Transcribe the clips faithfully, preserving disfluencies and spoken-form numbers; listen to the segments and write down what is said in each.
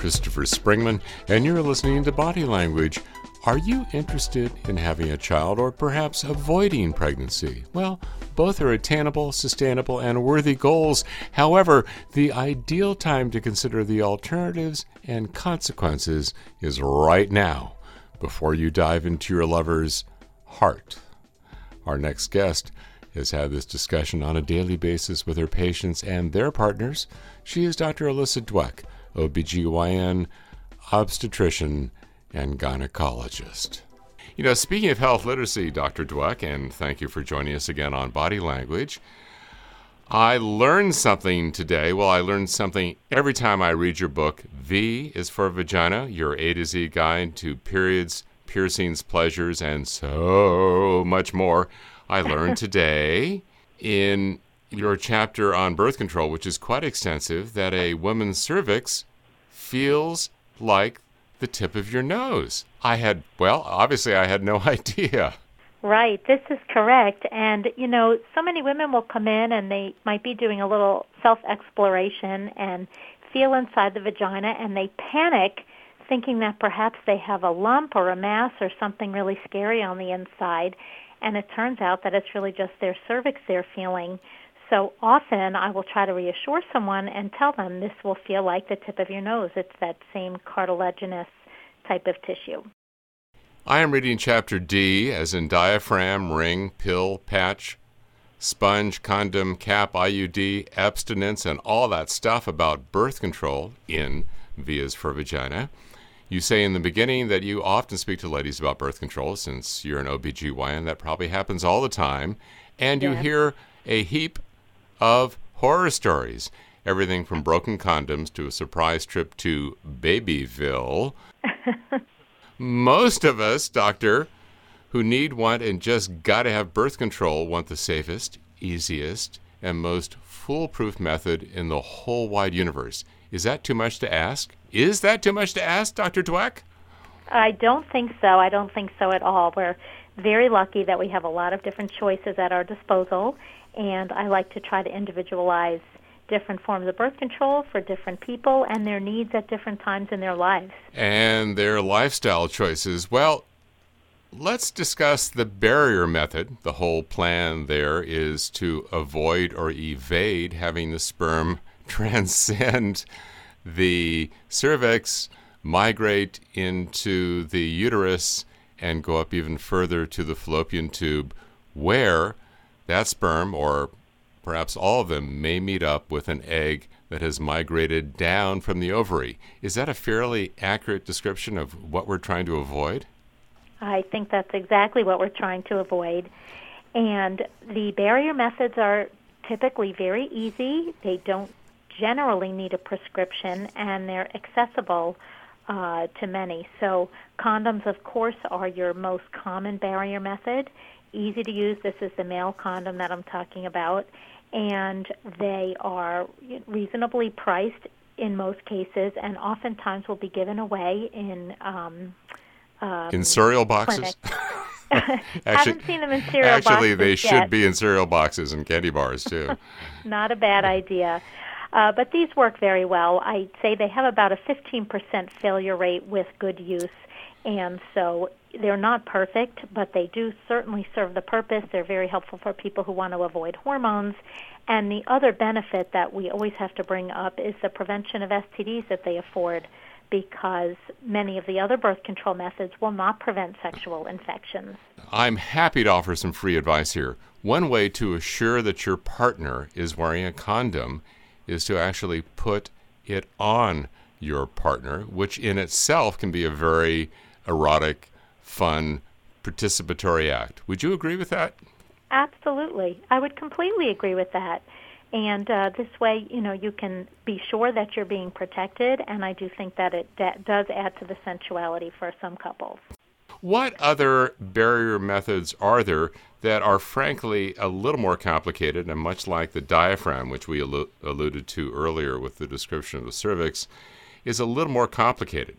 Christopher Springman, and you're listening to Body Language. Are you interested in having a child or perhaps avoiding pregnancy? Well, both are attainable, sustainable, and worthy goals. However, the ideal time to consider the alternatives and consequences is right now, before you dive into your lover's heart. Our next guest has had this discussion on a daily basis with her patients and their partners. She is Doctor Alyssa Dweck, O B G Y N, obstetrician, and gynecologist. You know, speaking of health literacy, Doctor Dweck, and thank you for joining us again on Body Language, I learned something today. Well, I learned something every time I read your book. V is for Vagina, your A to Z guide to periods, piercings, pleasures, and so much more. I learned today in your chapter on birth control, which is quite extensive, that a woman's cervix feels like the tip of your nose. I had, well, obviously I had no idea. Right, this is correct. And, you know, so many women will come in and they might be doing a little self-exploration and feel inside the vagina, and they panic thinking that perhaps they have a lump or a mass or something really scary on the inside. And it turns out that it's really just their cervix they're feeling. So often I will try to reassure someone and tell them this will feel like the tip of your nose. It's that same cartilaginous type of tissue. I am reading chapter D, as in diaphragm, ring, pill, patch, sponge, condom, cap, I U D, abstinence, and all that stuff about birth control in V is for Vagina. You say in the beginning that you often speak to ladies about birth control. Since you're an O B G Y N, that probably happens all the time. And you Yeah. hear a heap of horror stories, everything from broken condoms to a surprise trip to Babyville. Most of us, doctor, who need, want, and just got to have birth control want the safest, easiest, and most foolproof method in the whole wide universe. Is that too much to ask? Is that too much to ask, Doctor Dweck? I don't think so. I don't think so at all. We're very lucky that we have a lot of different choices at our disposal, and I like to try to individualize different forms of birth control for different people and their needs at different times in their lives. And their lifestyle choices. Well, let's discuss the barrier method. The whole plan there is to avoid or evade having the sperm transcend the cervix, migrate into the uterus, and go up even further to the fallopian tube, where that sperm, or perhaps all of them, may meet up with an egg that has migrated down from the ovary. Is that a fairly accurate description of what we're trying to avoid? I think that's exactly what we're trying to avoid. And the barrier methods are typically very easy. They don't generally need a prescription, and they're accessible uh, to many. So condoms, of course, are your most common barrier method. Easy to use. This is the male condom that I'm talking about. And they are reasonably priced in most cases, and oftentimes will be given away in um, um, in cereal boxes. actually, haven't seen them in cereal actually, boxes. Actually, they should yet. be in cereal boxes and candy bars too. Not a bad idea. Uh, but these work very well. I'd say they have about a fifteen percent failure rate with good use, and so they're not perfect, but they do certainly serve the purpose. They're very helpful for people who want to avoid hormones. And the other benefit that we always have to bring up is the prevention of S T Ds that they afford, because many of the other birth control methods will not prevent sexual infections. I'm happy to offer some free advice here. One way to assure that your partner is wearing a condom is to actually put it on your partner, which in itself can be a very erotic, fun, participatory act. Would you agree with that? Absolutely. I would completely agree with that. And uh, this way, you know, you can be sure that you're being protected, and I do think that it da- does add to the sensuality for some couples. What other barrier methods are there that are frankly a little more complicated, and much like the diaphragm, which we allu- alluded to earlier with the description of the cervix, is a little more complicated?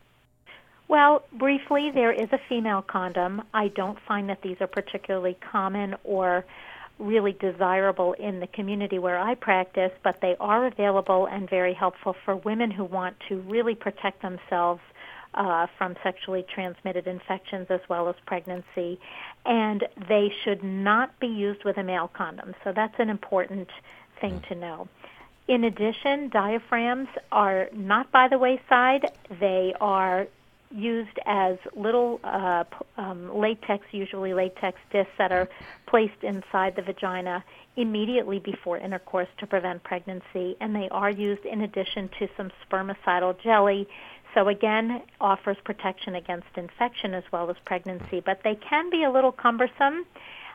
Well, briefly, there is a female condom. I don't find that these are particularly common or really desirable in the community where I practice, but they are available and very helpful for women who want to really protect themselves uh, from sexually transmitted infections as well as pregnancy. And they should not be used with a male condom. So that's an important thing to know. In addition, diaphragms are not by the wayside. They are used as little uh, um, latex, usually latex discs that are placed inside the vagina immediately before intercourse to prevent pregnancy, and they are used in addition to some spermicidal jelly. So again, offers protection against infection as well as pregnancy, but they can be a little cumbersome.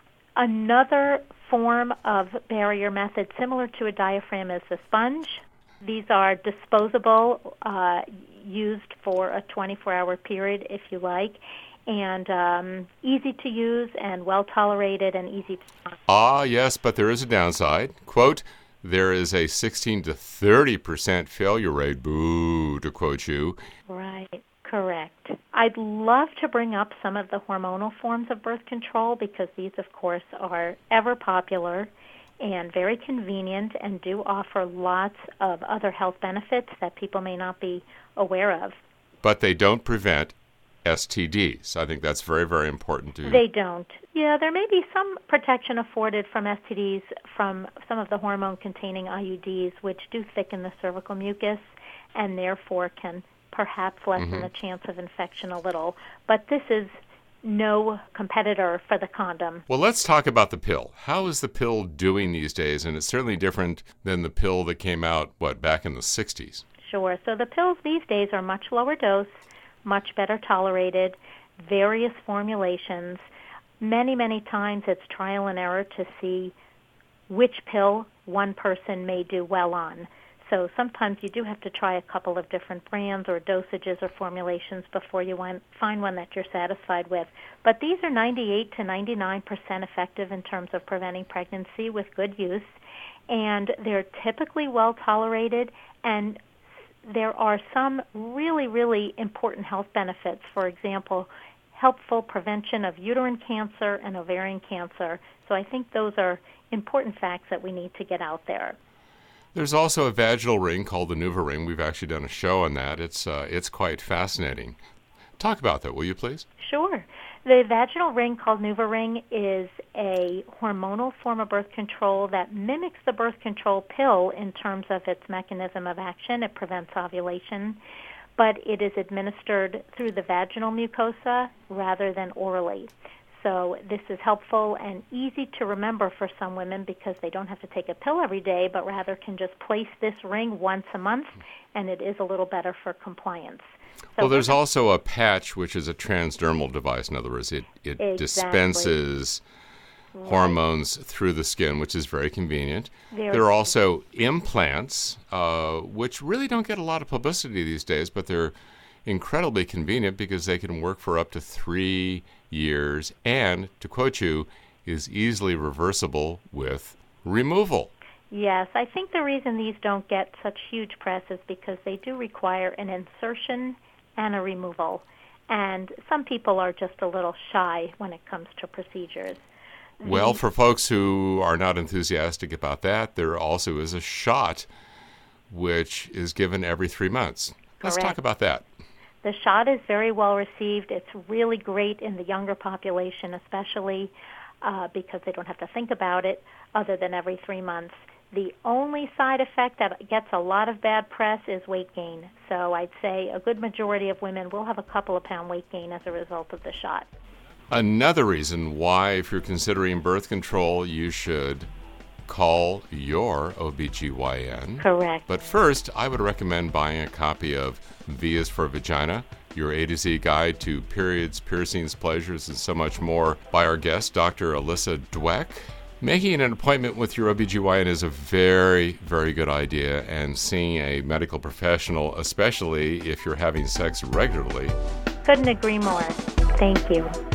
Another form of barrier method similar to a diaphragm is the sponge. These are disposable, uh, used for a twenty-four hour period, if you like, and um, easy to use and well tolerated and easy to find. Ah, yes, but there is a downside. Quote, there is a sixteen to thirty percent failure rate, boo, to quote you. Right, correct. I'd love to bring up some of the hormonal forms of birth control because these, of course, are ever popular and very convenient and do offer lots of other health benefits that people may not be aware of. But they don't prevent S T Ds. I think that's very, very important to... They don't. Yeah, there may be some protection afforded from S T Ds from some of the hormone-containing I U Ds, which do thicken the cervical mucus and therefore can perhaps lessen mm-hmm. the chance of infection a little. But this is no competitor for the condom. Well, let's talk about the pill. How is the pill doing these days? And it's certainly different than the pill that came out, what, back in the sixties? Sure. So the pills these days are much lower dose, much better tolerated, various formulations. Many, many times it's trial and error to see which pill one person may do well on. So sometimes you do have to try a couple of different brands or dosages or formulations before you find one that you're satisfied with. But these are ninety-eight to ninety-nine percent effective in terms of preventing pregnancy with good use, and they're typically well tolerated, and there are some really, really important health benefits. For example, helpful prevention of uterine cancer and ovarian cancer. So I think those are important facts that we need to get out there. There's also a vaginal ring called the NuvaRing. We've actually done a show on that. It's uh, it's quite fascinating. Talk about that, will you please? Sure. The vaginal ring called NuvaRing is a hormonal form of birth control that mimics the birth control pill in terms of its mechanism of action. It prevents ovulation, but it is administered through the vaginal mucosa rather than orally. So this is helpful and easy to remember for some women because they don't have to take a pill every day, but rather can just place this ring once a month, and it is a little better for compliance. So well, there's also a patch, which is a transdermal device. In other words, it, it exactly. dispenses right. hormones through the skin, which is very convenient. Very there are also implants, uh, which really don't get a lot of publicity these days, but they're incredibly convenient because they can work for up to three years and, to quote you, is easily reversible with removal. Yes, I think the reason these don't get such huge press is because they do require an insertion and a removal, and some people are just a little shy when it comes to procedures. Well, for folks who are not enthusiastic about that, there also is a shot which is given every three months. Let's Correct. talk about that. The shot is very well received. It's really great in the younger population, especially uh, because they don't have to think about it other than every three months. The only side effect that gets a lot of bad press is weight gain. So I'd say a good majority of women will have a couple of pound weight gain as a result of the shot. Another reason why, if you're considering birth control, you should call your O B G Y N. Correct. But first, I would recommend buying a copy of V is for Vagina, your A to Z guide to periods, piercings, pleasures, and so much more by our guest, Doctor Alyssa Dweck. Making an appointment with your O B G Y N is a very, very good idea, and seeing a medical professional, especially if you're having sex regularly. Couldn't agree more. Thank you.